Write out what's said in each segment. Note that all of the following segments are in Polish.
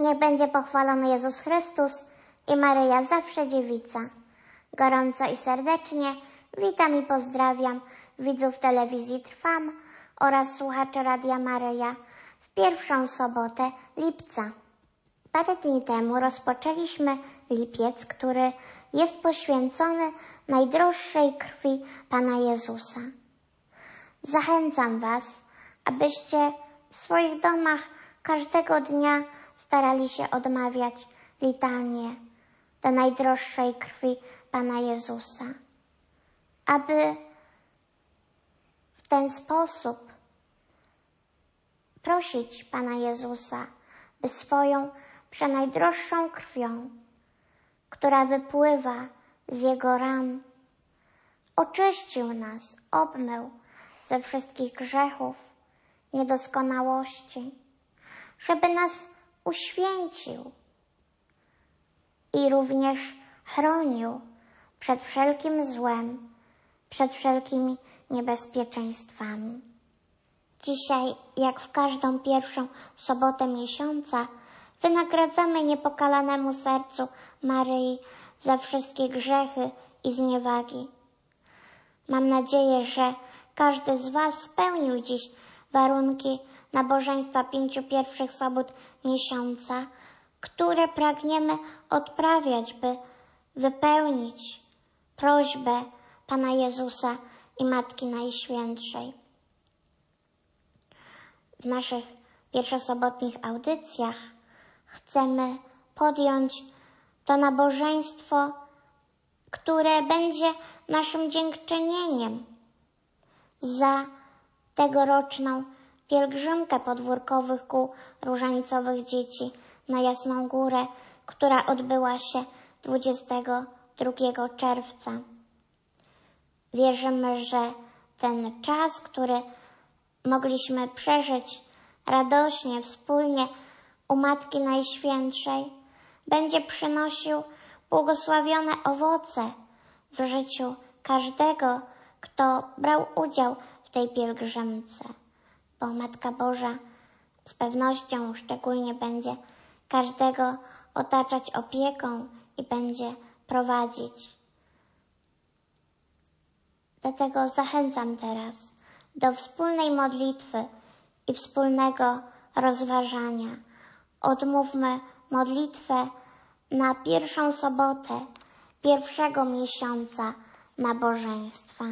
Niech będzie pochwalony Jezus Chrystus i Maryja zawsze dziewica. Gorąco i serdecznie witam i pozdrawiam widzów telewizji Trwam oraz słuchaczy Radia Maryja w pierwszą sobotę lipca. Parę dni temu rozpoczęliśmy lipiec, który jest poświęcony najdroższej krwi Pana Jezusa. Zachęcam Was, abyście w swoich domach każdego dnia starali się odmawiać litanię do najdroższej krwi Pana Jezusa, aby w ten sposób prosić Pana Jezusa, by swoją przenajdroższą krwią, która wypływa z Jego ran, oczyścił nas, obmył ze wszystkich grzechów, niedoskonałości, żeby nas uświęcił i również chronił przed wszelkim złem, przed wszelkimi niebezpieczeństwami. Dzisiaj, jak w każdą pierwszą sobotę miesiąca, wynagradzamy niepokalanemu sercu Maryi za wszystkie grzechy i zniewagi. Mam nadzieję, że każdy z Was spełnił dziś warunki nabożeństwa 5 pierwszych sobot miesiąca, które pragniemy odprawiać, by wypełnić prośbę Pana Jezusa i Matki Najświętszej. W naszych pierwszosobotnich audycjach chcemy podjąć to nabożeństwo, które będzie naszym dziękczynieniem za tegoroczną pielgrzymkę podwórkowych kół różańcowych dzieci na Jasną Górę, która odbyła się 22 czerwca. Wierzymy, że ten czas, który mogliśmy przeżyć radośnie, wspólnie u Matki Najświętszej, będzie przynosił błogosławione owoce w życiu każdego, kto brał udział w tej pielgrzymce, bo Matka Boża z pewnością szczególnie będzie każdego otaczać opieką i będzie prowadzić. Dlatego zachęcam teraz do wspólnej modlitwy i wspólnego rozważania. Odmówmy modlitwę na pierwszą sobotę pierwszego miesiąca nabożeństwa.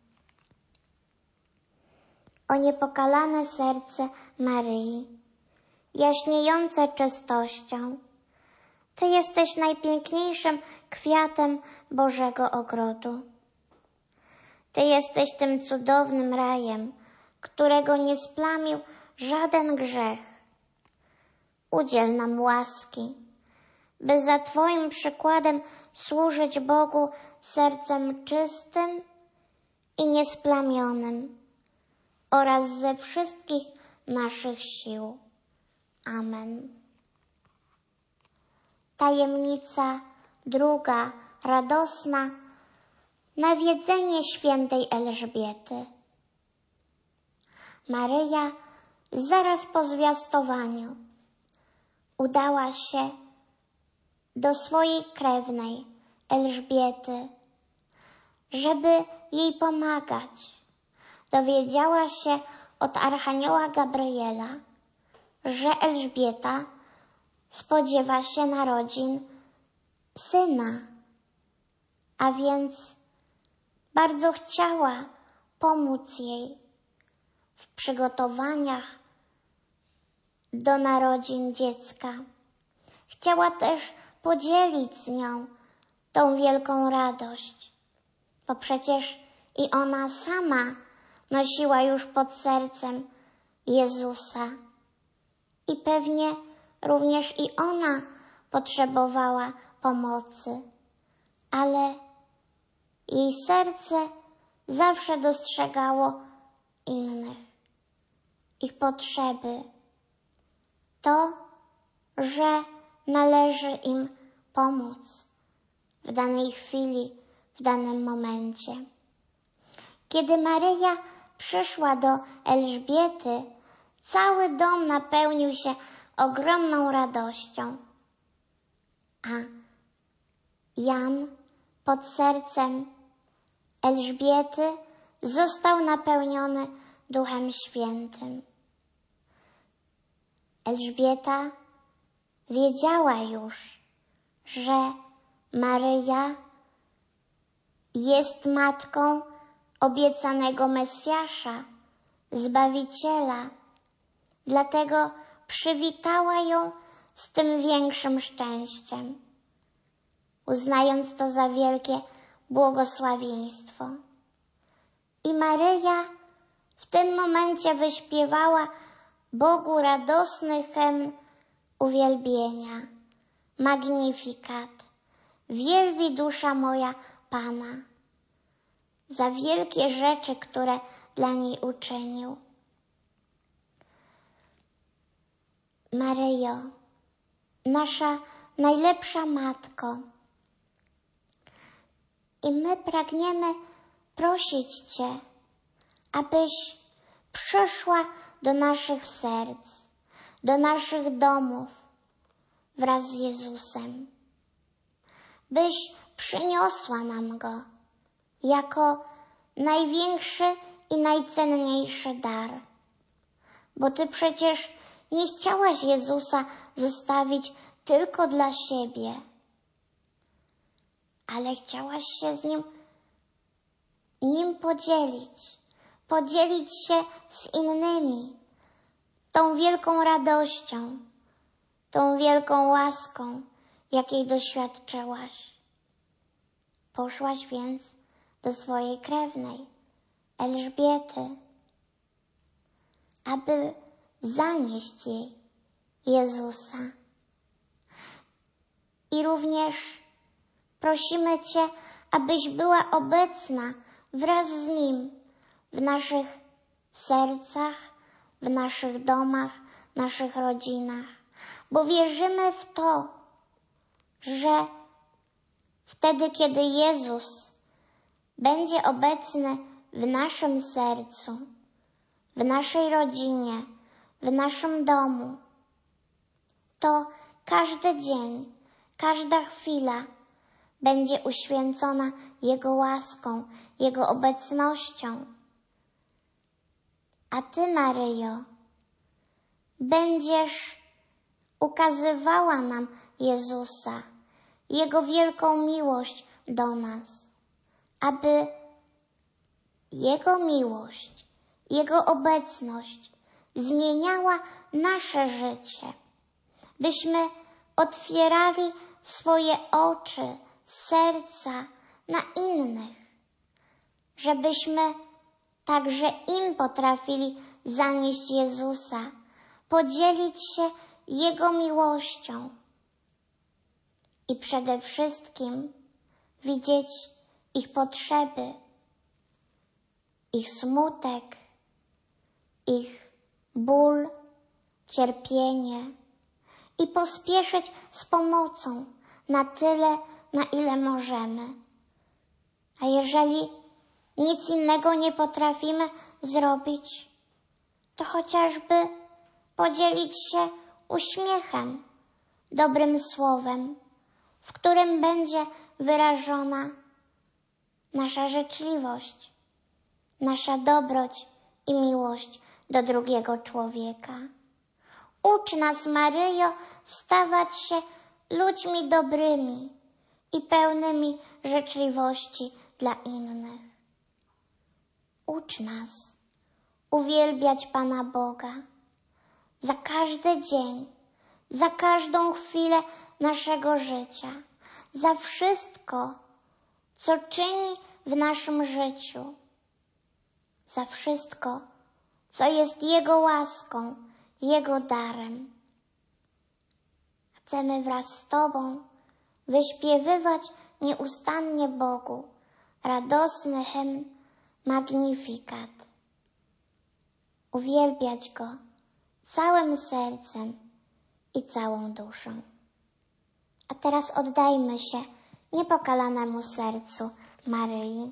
O niepokalane serce Maryi, jaśniejące czystością, Ty jesteś najpiękniejszym kwiatem Bożego ogrodu. Ty jesteś tym cudownym rajem, którego nie splamił żaden grzech. Udziel nam łaski, by za Twoim przykładem służyć Bogu sercem czystym i niesplamionym oraz ze wszystkich naszych sił. Amen. Tajemnica druga, radosna, nawiedzenie świętej Elżbiety. Maryja zaraz po zwiastowaniu udała się do swojej krewnej Elżbiety, żeby jej pomagać. Dowiedziała się od archanioła Gabriela, że Elżbieta spodziewa się narodzin syna, a więc bardzo chciała pomóc jej w przygotowaniach do narodzin dziecka. Chciała też podzielić z nią tą wielką radość, bo przecież i ona sama nosiła już pod sercem Jezusa i pewnie również i ona potrzebowała pomocy, ale jej serce zawsze dostrzegało innych, ich potrzeby, to, że należy im pomóc w danej chwili, w danym momencie. Kiedy Maryja przyszła do Elżbiety, cały dom napełnił się ogromną radością. A Jan pod sercem Elżbiety został napełniony Duchem Świętym. Elżbieta wiedziała już, że Maryja jest matką obiecanego Mesjasza, Zbawiciela. Dlatego przywitała ją z tym większym szczęściem, uznając to za wielkie błogosławieństwo. I Maryja w tym momencie wyśpiewała Bogu radosny hymn uwielbienia, Magnifikat. Wielbi dusza moja Pana za wielkie rzeczy, które dla niej uczynił. Maryjo, nasza najlepsza Matko, i my pragniemy prosić Cię, abyś przyszła do naszych serc, do naszych domów wraz z Jezusem, byś przyniosła nam Go jako największy i najcenniejszy dar. Bo Ty przecież nie chciałaś Jezusa zostawić tylko dla siebie, ale chciałaś się z Nim podzielić się z innymi tą wielką radością, tą wielką łaską, jakiej doświadczyłaś. Poszłaś więc do swojej krewnej, Elżbiety, aby zanieść jej Jezusa. I również prosimy Cię, abyś była obecna wraz z Nim w naszych sercach, w naszych domach, naszych rodzinach, bo wierzymy w to, że wtedy, kiedy Jezus będzie obecny w naszym sercu, w naszej rodzinie, w naszym domu, to każdy dzień, każda chwila będzie uświęcona Jego łaską, Jego obecnością. A Ty, Maryjo, będziesz ukazywała nam Jezusa, Jego wielką miłość do nas, aby Jego miłość, Jego obecność zmieniała nasze życie, byśmy otwierali swoje oczy, serca na innych, żebyśmy także im potrafili zanieść Jezusa, podzielić się Jego miłością i przede wszystkim widzieć ich potrzeby, ich smutek, ich ból, cierpienie i pospieszyć z pomocą na tyle, na ile możemy. A jeżeli nic innego nie potrafimy zrobić, to chociażby podzielić się uśmiechem, dobrym słowem, w którym będzie wyrażona nasza życzliwość, nasza dobroć i miłość do drugiego człowieka. Ucz nas, Maryjo, stawać się ludźmi dobrymi i pełnymi życzliwości dla innych. Ucz nas uwielbiać Pana Boga za każdy dzień, za każdą chwilę naszego życia, za wszystko, co czyni w naszym życiu, za wszystko, co jest Jego łaską, Jego darem. Chcemy wraz z Tobą wyśpiewywać nieustannie Bogu radosny hymn Magnifikat, uwielbiać Go całym sercem i całą duszą. A teraz oddajmy się niepokalanemu sercu Maryi.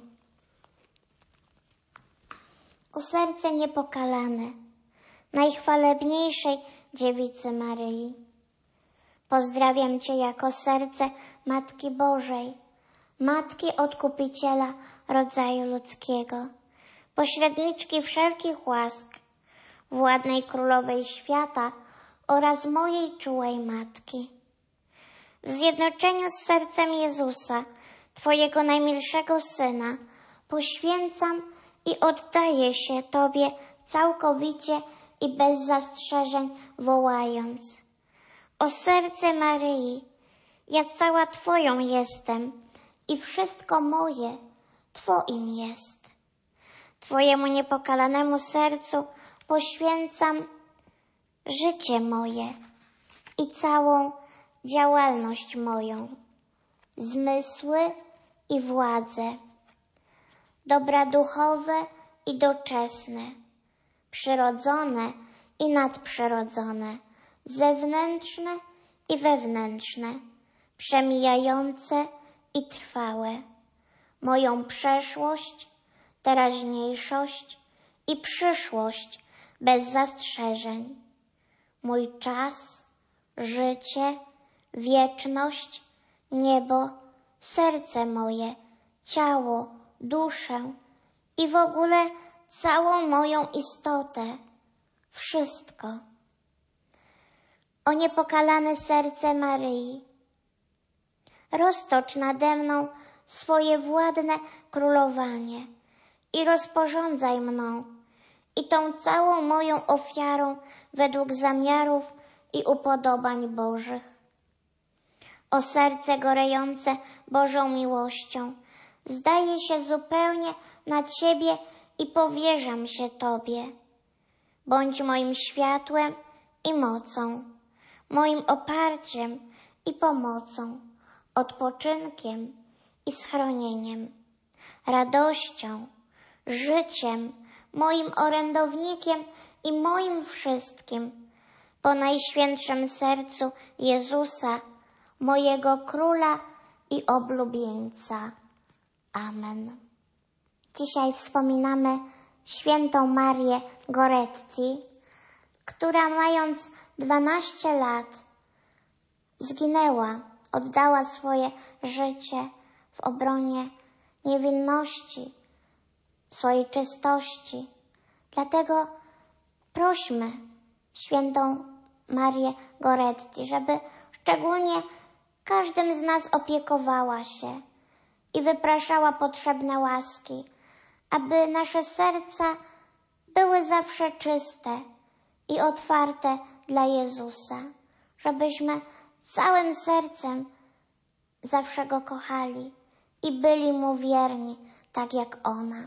O serce niepokalane, najchwalebniejszej Dziewicy Maryi. Pozdrawiam Cię jako serce Matki Bożej, Matki Odkupiciela rodzaju ludzkiego, pośredniczki wszelkich łask, władnej Królowej Świata oraz mojej czułej Matki. W zjednoczeniu z sercem Jezusa, Twojego najmilszego Syna, poświęcam i oddaję się Tobie całkowicie i bez zastrzeżeń, wołając: o serce Maryi, ja cała Twoją jestem i wszystko moje Twoim jest. Twojemu niepokalanemu sercu poświęcam życie moje i całą działalność moją, zmysły i władze, dobra duchowe i doczesne, przyrodzone i nadprzyrodzone, zewnętrzne i wewnętrzne, przemijające i trwałe, moją przeszłość, teraźniejszość i przyszłość bez zastrzeżeń, mój czas, życie, wieczność, niebo, serce moje, ciało, duszę i w ogóle całą moją istotę, wszystko. O niepokalane serce Maryi, roztocz nade mną swoje władne królowanie i rozporządzaj mną i tą całą moją ofiarą według zamiarów i upodobań Bożych. O serce gorejące Bożą miłością, zdaję się zupełnie na Ciebie i powierzam się Tobie. Bądź moim światłem i mocą, moim oparciem i pomocą, odpoczynkiem i schronieniem, radością, życiem, moim orędownikiem i moim wszystkim, po najświętszym sercu Jezusa, mojego Króla i oblubieńca. Amen. Dzisiaj wspominamy świętą Marię Goretti, która mając 12 lat zginęła, oddała swoje życie w obronie niewinności, swojej czystości. Dlatego prośmy świętą Marię Goretti, żeby szczególnie każdym z nas opiekowała się i wypraszała potrzebne łaski, aby nasze serca były zawsze czyste i otwarte dla Jezusa, żebyśmy całym sercem zawsze Go kochali i byli Mu wierni, tak jak ona.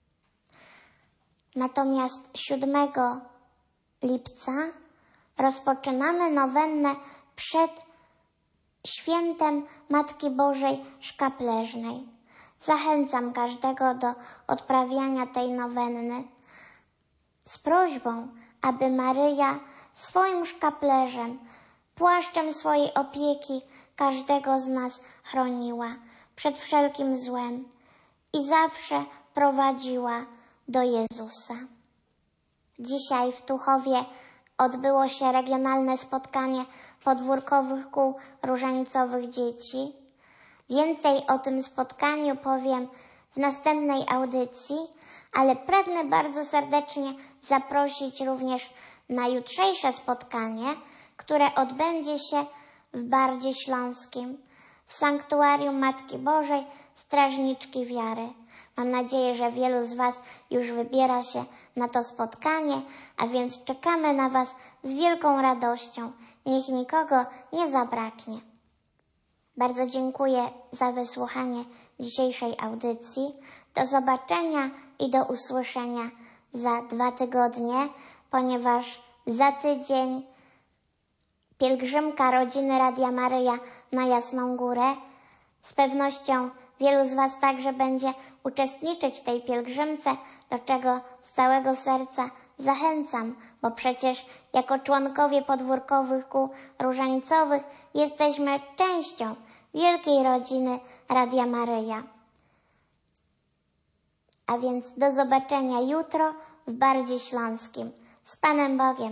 Natomiast 7 lipca rozpoczynamy nowennę przed świętem Matki Bożej Szkapleżnej. Zachęcam każdego do odprawiania tej nowenny z prośbą, aby Maryja swoim szkaplerzem, płaszczem swojej opieki każdego z nas chroniła przed wszelkim złem i zawsze prowadziła do Jezusa. Dzisiaj w Tuchowie odbyło się regionalne spotkanie podwórkowych kół różańcowych dzieci. Więcej o tym spotkaniu powiem w następnej audycji, ale pragnę bardzo serdecznie zaprosić również na jutrzejsze spotkanie, które odbędzie się w Bardzie Śląskim, w Sanktuarium Matki Bożej Strażniczki Wiary. Mam nadzieję, że wielu z Was już wybiera się na to spotkanie, a więc czekamy na Was z wielką radością. Niech nikogo nie zabraknie. Bardzo dziękuję za wysłuchanie dzisiejszej audycji. Do zobaczenia i do usłyszenia za 2 tygodnie, ponieważ za tydzień pielgrzymka rodziny Radia Maryja na Jasną Górę. Z pewnością wielu z Was także będzie uczestniczyć w tej pielgrzymce, do czego z całego serca zachęcam, bo przecież jako członkowie podwórkowych kół różańcowych jesteśmy częścią wielkiej rodziny Radia Maryja. A więc do zobaczenia jutro w Bardzie Śląskim. Z Panem Bogiem.